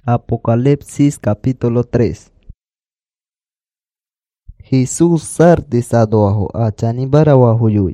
Apocalipsis capítulo 3. Jesús sardes adoajo achanibara wahuyuy.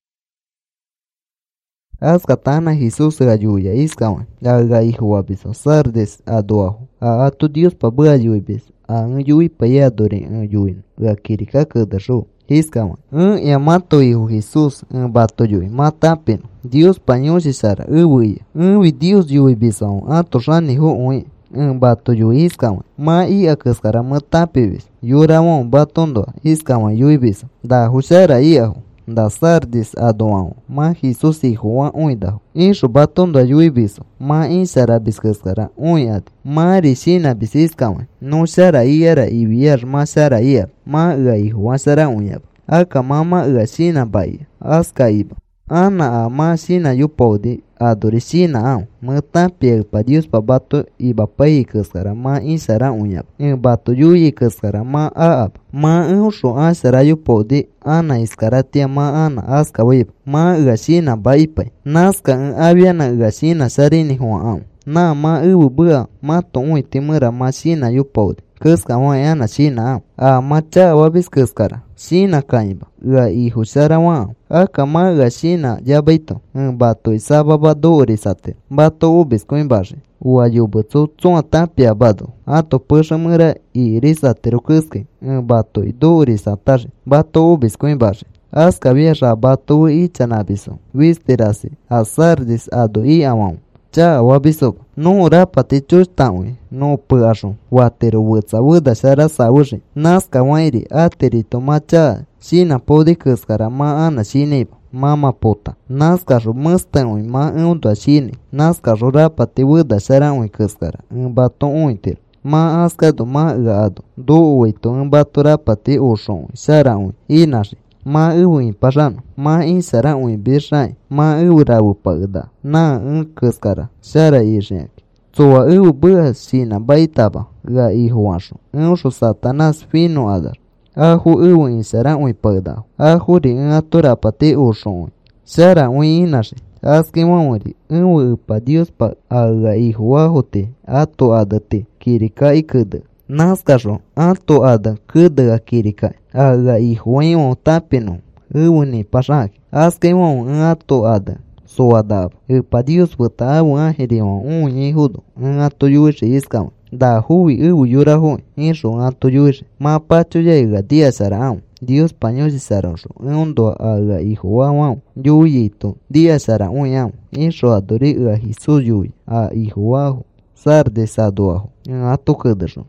Ascatana Jesús gayuya iskawan gaga hijo wabiso sardes adoajo a tu Dios pa bayuybis a yui payadore yuin ga kirika kedasho iskawan yamato hijo Jesús bato yuy matapin Dios pañosi sara uwi Dios yuy bisaw ato rani ho uy bato yuy iskawan ma I akaskara matapibis yurawon batondo iskawan yuy bisa da hushara iaho da sardis adoao ma Jesus hijo wa uidaho insho batondo yuy biso ma insara biskaskara uyad ma rishina bis iskawan no shara iara ibiar ma shara iar ma hijo wa shara uyab aka mama shina bai aska iba ana ama shina yupodi adore shina mata pier pa Dios pa bato iba pai kaskara ma insara unyap bato yuyi kaskara ma aab ma usho asara yupodi ana iskaratia ma ana aska wib ma shina bai pai naska aviana shina sarini huwa na ma bua ma to timura ma shina yupodi kaska wa ana shina ma cha wabis kaskara shina kaiba hijo sarawa aka ma shina yabaito bato isaba badori sate bato ubis koimbaje uayubutsu tsua tapia bado ato pushamura irisatero kuske bato idori sataje bato ubis koimbaje aska viera bato ichanabiso vistirasi asardis ado iawam cha wabiso no rapati chustawi no puasho watero wutsa wuda shara sawushi naska wairi ateri tomacha shina podi kaskara ma ana shiniba mama pota naska ro mustawi ma undo shini naska ro rapati wuda shara ui kaskara bato uinter ma aska do ma ado do uito bato rapati ushon shara ui inashi ma uwi parano ma insara ui birshai ma urawu pagda na kaskara shara irek tsoa bua shina baitaba ga hijo washo usho Satanás fino adar ahu uwi insara ui pagda ahu ri atura pati ushon shara ui inashi aski wawri pa Dios pa aga hijo wahote ato adate kirika ikede naskasho ato ada kede kirika aga hijo won tapino uwni pasaki aski won ato ada soadab pa Dios buta angeli won hijudo ato yushi iskam da huwi yura hu insho ato yushi ma pacho yega dia sara Dios pañosi sarosho undo aga hijo wa yuyito dia sara uyam insho adori Jesus yuy a hijo wa sardes adoaho ato kedasho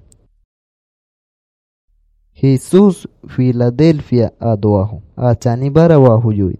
Jesús Filadelfia adoaho achanibara wahuyuy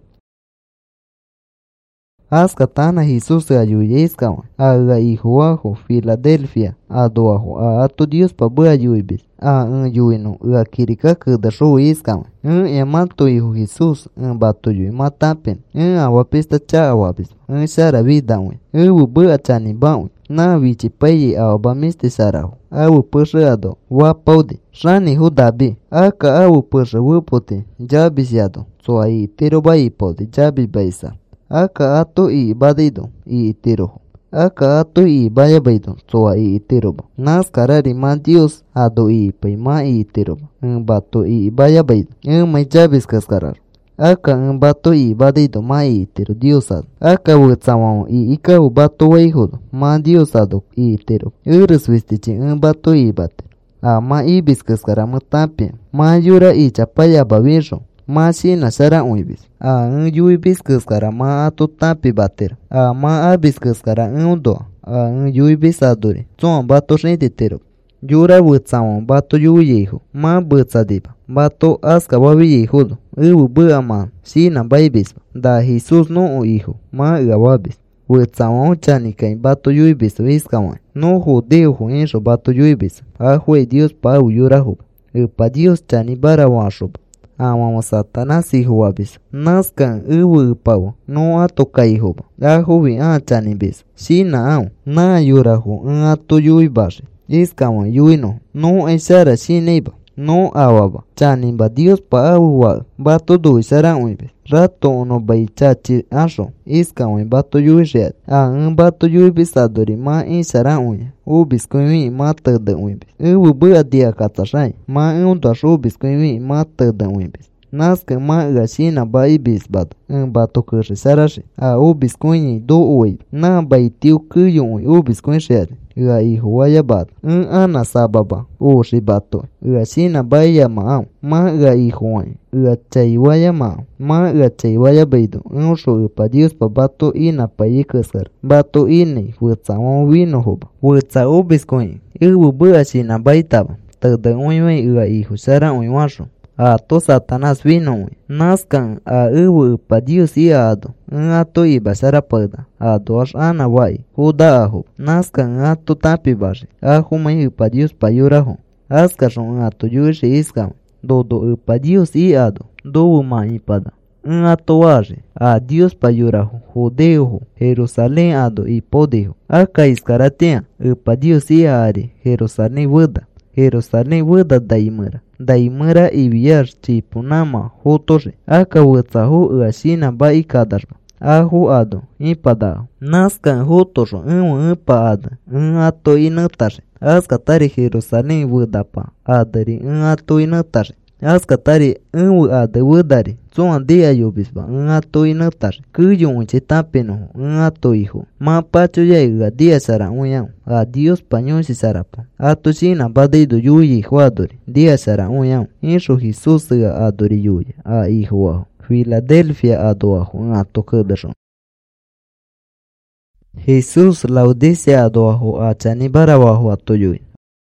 askatana Jesús ayuyeskawa aga hijo waho Filadelfia adoaho ato Dios pa bayuybis yuyno kirika kedasho iskawa yamato hijo Jesús bato yuy matapen awapista cha awapis shara vidawe achanibawe na vichipayi awabamiste saraho awu pusheado wapaude shani hudabi aka awu pushe wupote jabis yado tsoai tiro bayi pode jabis baisa aka ato badido tiroho aka ato baya baido tsoai tiroba naskarari ma Dios ado pay ma tiroba bato baya baido may jabis kaskarar aka bato badido ma tiro Dios ado aka wutsawan ikaw bato waihudo ma Dios ado tiro urus vistichi bato bate ma ibis kaskara mutapia ma yura chapaya bavisho ma shina shara uibis yuibis kaskara ma ato tapi bater ma abis kaskara undo yuibis adore tson bato shindi tero yura wutsawan bato yuyeho ma butsadiba bato aska wabiyehudo bua man shina baibis da Jesus no hijo ma wabis wutsawan chanikai bato yuibis iskawan no judeo insho bato yuibis ahue Dios pa uyuraho pa Dios chanibara washoba awama Satanás hijo wabis naskan pawo no atoka hijoba ahubi chanibis shina na yuraho ato yuibashe iskawan yuino no eshara shineiba no awaba chanimba Dios pa awa bato do isara uibe rato no bai chachi asho iska ui bato yuishet bato yuibisadori ma isara uia ubis kuiwi ma tada uibis bua dia katashai ma undas ubis kuiwi ma tada uibis naska ma gashina bai bis bato bato kushi sarashi ubis kuini do uib na bai tiu kuyu ubis kuisheri hijo waya bato ana sababa ushi bato gashina bai yama ma hijo wai chay waya ma chay waya baido usho pa Dios pa bato ina pa ikasar bato ine futsa wino hoba futsa ubis kuini bua shina bai taba tada uiwe hijo sara uiwasho to Satanás vino nascan pa Dios iado ato ibasara pada doas ana wai huda aho nascan ato tapi bashi ahumai pa Dios pa yuraho askashon ato yushi iska dodo pa Dios iado do ma ipada ato waje Dios pa yuraho judeo Jerusalém ado ipodeho aka iskaratea pa Dios iari Jerusalém wuda daimara ibiar chipunama hotoshe aka wutsahu ashina ba ikadashba ahu ado ipada naskan hotosho pa ada ato inatashe askatari Jerusalém wudapa adari ato inatashe askatari ada wudari tsoan dia yobisba ato inatashe kuyun chitapeno ato hijo ma pacho ya dia sara uyan Dios pañón si sarapa ato china badeido yuyi juadori dia sara uyan insho Jesus adori yuyi hijo waho Filadelfia adoaho ato kedasho Jesus Laodicea adoaho chanibara waho ato yuyi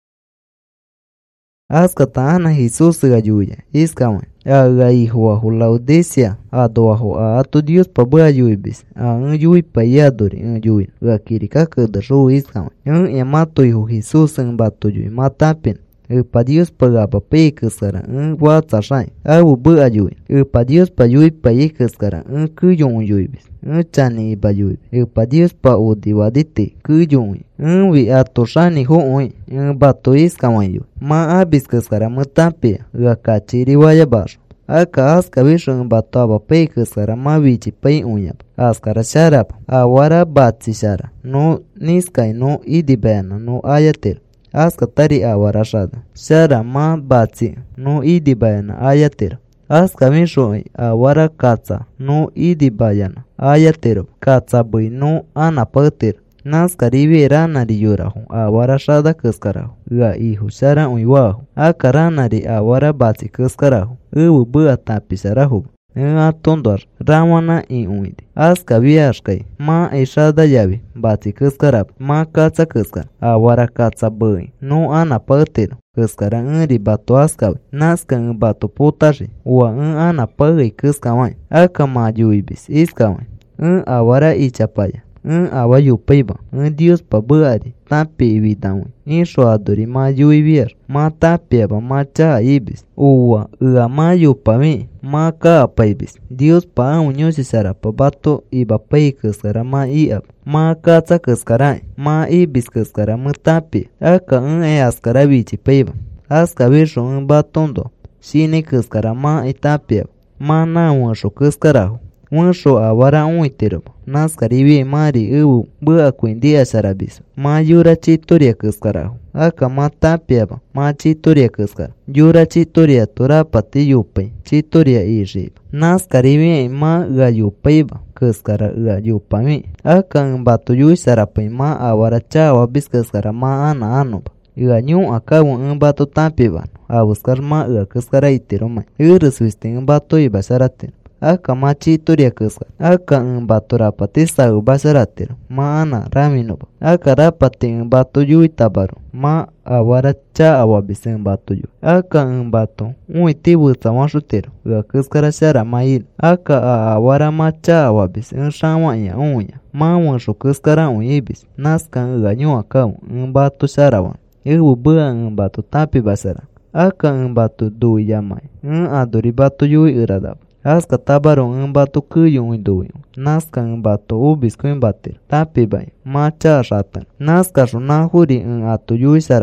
askata ana Jesus yuya iskawan hijo waho Laodicea adoaho ato Dios pa bua yuibis yuyi pa yadori yuyi kirika kedasho iskawan yamato hijo Jesus bato yuyi matapin pa Dios pa gapa pe kesara watsashai bua yuyi pa Dios pa yuyi pa yekaskara kuyon yuibis chani iba yuyi pa Dios pa odiwadite kuyon wi ato shani ho bato iskawan yuyi ma abis keskara mutapia kachiri waya basho aka aska visho bato aba pe keskara ma vichi pe unyap askara sharap awara batsi shara no niskai no idibena no ayatel aska tari awara shada shara ma batsi no idibayana ayatel aska visho awara katsa no idibayana ayatel katsa bai no anapater naska riveranari yurahu awara shada keskarahu hijo shara uiwahu aka ranari awara batsi keskarahu bua tapisarahu atondor ramana uidi aska viashkai ma shada yavi batsi keskarap ma katsa keskar awara katsa bai no anapater keskara ri bato askawi naska bato potashi wa anapai keskawan aka ma yuibis iskawan awara ichapaya awa yupaiba Dios pa buari tapi ibidawi insho adori ma yuibiar ma tapiaba ma cha ibis uwa ma yupami ma ka paibis Dios pa unyosi sara pa bato iba pai keskara ma iab ma katsa keskara ma ibis keskara mutapi aka askara bichi paiba aska visho batondo shine keskara ma itapiab ma na wansho keskarahu wansho awara uiteraba naskaribi mari bua kuindia sarabis ma yura chitoria keskarahu aka ma tapiaba ma chitoria keskara yura chitoria torapati yupai chitoria ishib naskaribi ma gayupaiba keskara yupami aka bato yui sarapai ma awara chawa bis keskara ma ana anoba nyu akawu bato tapiban a buscar ma keskara itiroma iriswiste bato ibasaratin aka ma chitoria keska aka bato rapati sa ubasaratir ma ana raminoba aka rapati bato yui tabaru ma awara cha awabisen bato yu aka bato tibu tsamashutir keskara shara mail aka awara ma cha awabis shama ya ma wansho keskara ibis naska nyu akawu bato sharawan bua bato tapi basara aka bato do yamai adori bato yui iradab aska tabaro bato kuyu do naska bato ubis kuin bater tapi bai ma cha shatan naska shuna huri ato yui sarape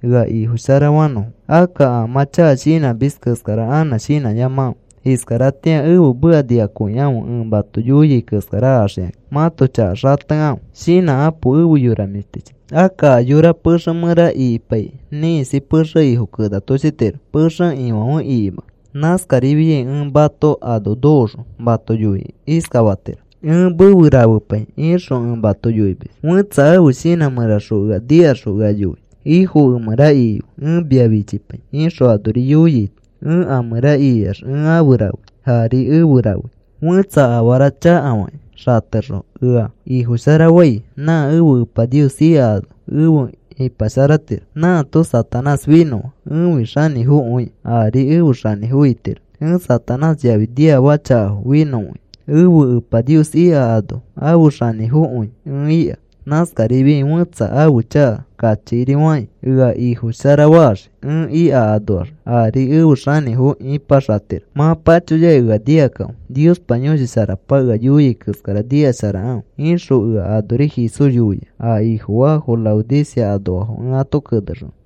ɨa hijo sharawanoj aka amacha shina biskɨskara ana shinañamau iskaratia ɨvɨ bɨadiakuñäwä mbato yuyikäskara ashiaki matocha xatɨ'aw shina apu ɨvɨ yuramistich aka yura pä'sä mära i'pai ni'isi pä'sä ijukɨta tusitere pä'sä iwäwä i'pa naskaribie mbato ado doxo mbato yuy iskabatera bäwärawäpai ixu mbato yuybis wätsa äwä shina märaxu ɨa diaxu ɨa yuy hijo mära iyu biabichipai ixu adori yuyit amära iyax awärawä jari ɨwärawä wätsa awaracha awai xatɨrxu ɨa hijo sharawai na ɨwä'pa Dios ia'ado ɨwä ipasharatira naatu Satanás vinowa ɨwi xaniju'uy ari ɨwä xaniju'itira Satanás yabi dia wacha'ajo vino'uy ɨwä'pa Dios ia'ado awä xaniju'uy i'a naskaribi wätsa awächa kachiriwai ɨa hijo sharawashi i'a'adoax ari ɨwä xaniju ipashatira ma pachoyai ɨa diakaw Diospa ñushisharapa ɨa yuyikäskara diashara'aw ixu ɨa adori Jesús yuya a hijowajo Laodicea adowajo atukädäxä.